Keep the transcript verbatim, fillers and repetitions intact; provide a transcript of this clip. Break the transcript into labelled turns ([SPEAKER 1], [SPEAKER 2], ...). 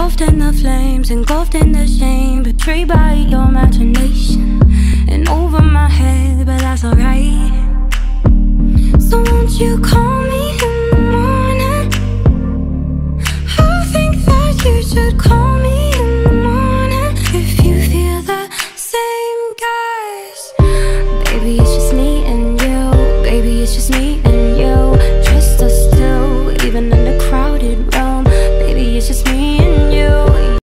[SPEAKER 1] engulfed in the flames, engulfed in the shame, betrayed by your imagination and over my head, but that's alright. So won't you come